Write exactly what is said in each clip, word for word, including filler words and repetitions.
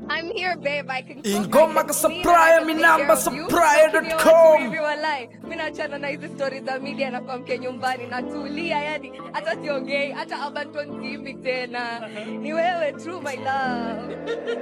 I'm here, babe. I can Ingoma ka supplier, mi namba supplier dot com. Mimi naachana na hizi stories za media na kwa mke nyumbani natulia, yani hata siongei, hata Abanton T V tena. Ni wewe true my love.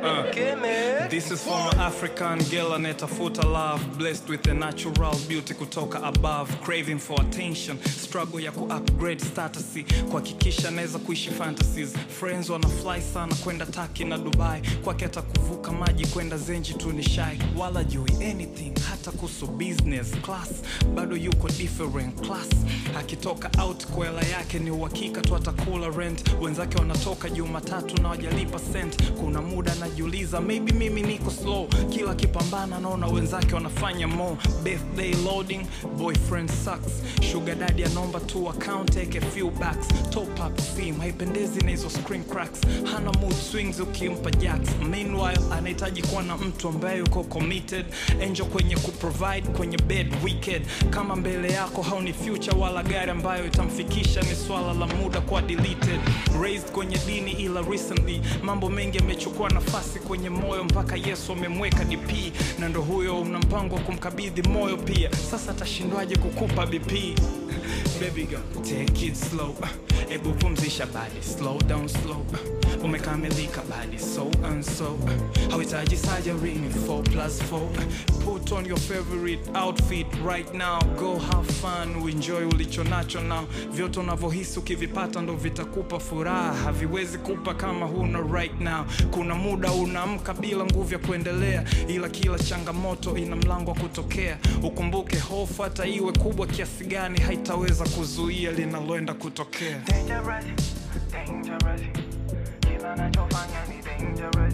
Uh, this is for my African girl anetafuta love, blessed with a natural beauty kutoka above, craving for attention, struggle ya ku-upgrade status, kuhakikisha naweza kuishi fantasies. Friends wana fly sana kwenda Turkey na Dubai, kwake hata kuvuka maji kwenda Zenji tu ni shy, wala jui anything hata kuhusu business class, bado yuko different class. Akitoka out kwa hela yake ni uhakika tu atakula rent, wenzake wanatoka Jumatatu na wajalipa cent. Kuna muda najiuliza maybe mimi niko slow, kila kipambana naona wenzake wanafanya more. Birthday loading, boyfriend sucks, sugar daddy anomba tu account take a few backs, top up sim haipendezi na hizo screen cracks, hana mood swings ukimpa jacks. Meanwhile anahitaji kuwa na mtu ambaye yuko committed, angel kwenye kuprovide kwenye bed wicked. Kama mbele yako hauni future wala gari ambayo itamfikisha, ni swala la muda kwa deleted. Raised kwenye dini ila recently mambo mengi yamechukua nafasi kwenye moyo, mpaka Yesu amemweka D P, na ndo huyo una mpango kumkabidhi moyo pia. Sasa atashindwaje kukupa B P? Baby girl, take it slow. Ebu pumzisha body, slow down slow. Umekamilika body, so and so. Hauhitaji surgery ni four plus four. Put on your favorite outfit right now. Go have fun, enjoy ulicho nacho now. Vyote unavyohisi ukivipata ndo vitakupa furaha, haviwezi kupa kama huna right now. Kuna muda unaamka bila nguvu ya kuendelea, ila kila changamoto ina mlango wa kutokea. Ukumbuke hofu hata iwe kubwa kiasi gani haitaweza kuzuia linaloenda kutokea. Dangerous, dangerous. Kila nachofanya ni dangerous.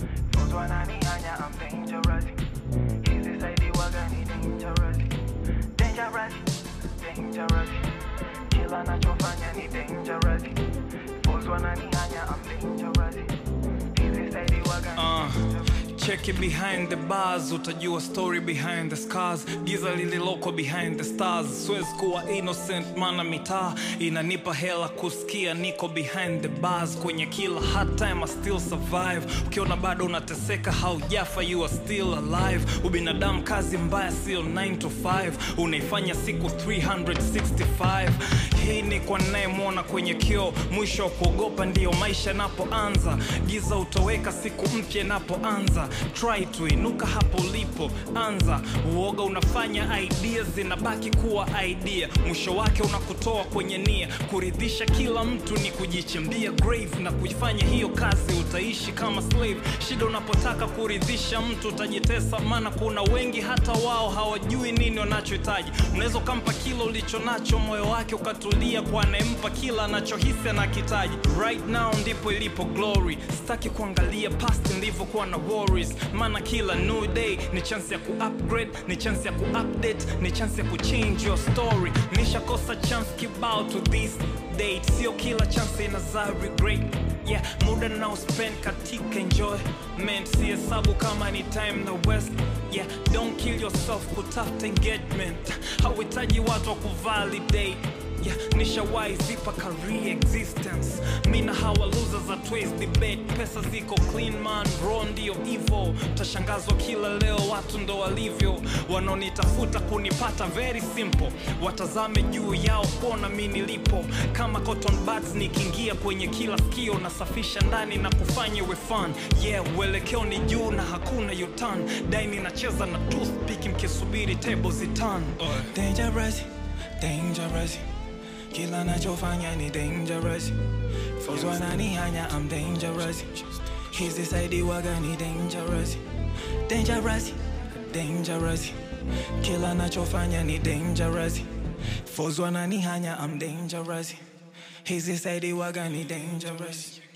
Fuzwa na nihanya, I'm dangerous. Hizi saidi waga ni dangerous. Dangerous, dangerous. Kila nachofanya ni dangerous. Fuzwa na nihanya, I'm dangerous. Hizi saidi waga ni dangerous. Check it behind the bars, utajua story behind the scars. Giza lililoko behind the stars. Siwezi kuwa innocent mana mitaa inanipa hela kusikia niko behind the bars. Kwenye kila hard time I still survive. Ukiona bado unateseka haujafa, you are still alive. Ubinadamu kazi mbaya sio nine to five, unaifanya siku three hundred sixty-five. Hii ni kwa nayemwona kwenye kio, mwisho wa kuogopa ndio maisha napoanza. Giza utoweka siku mpya napoanza. Try to inuka hapo ulipo anza. Uoga unafanya ideas zinabaki kuwa idea, mwisho wake unakutoa kwenye nia. Kuridhisha kila mtu ni kujichimbia grave, na kuifanya hiyo kazi utaishi kama slave. Shida unapotaka kuridhisha mtu utajitesa, maana kuna wengi hata wao hawajui nini wanachohitaji. Unaweza kumpa kila ulicho nacho, moyo wake ukatulia kwa anayempa kila anachohisi anakitaji. Right now ndipo ilipo glory, sitaki kuangalia past nilivyokuwa na worries, maana kila new day ni chance ya ku-upgrade, ni chance ya ku-update, ni chance ya ku-change your story. Nishakosa chance kibao to this date, sio kila chance inazaa regret. Yeah, muda now spend katika enjoy man, si hesabu kama ni time na west. Yeah, don't kill yourself kutafuta engagement, hauhitaji watu wa kuvalidate. Yeah, nishawahi zipa career existence. Mina hawa losers at twice debate. Pesa ziko clean man, raw ndio evil. Tashangazwa kila leo watu ndo walivyo. Wanaonitafuta kunipata very simple, watazame juu yao pona mimi nilipo. Kama cotton buds nikiingia kwenye kila sikio, nasafisha ndani na kufanya we fun. Yeah, uelekeo ni juu na hakuna U-turn. Daini nacheza na toothpick mkisubiri table ziturn. Dangerous, dangerous. Kila nachofanya ni dangerous. Fuzwa na nihanya, I'm dangerous. Hizi saidi waga ni dangerous. Dangerous, dangerous. Kila nachofanya ni dangerous. Fuzwa na nihanya, I'm dangerous. Hizi saidi waga ni dangerous.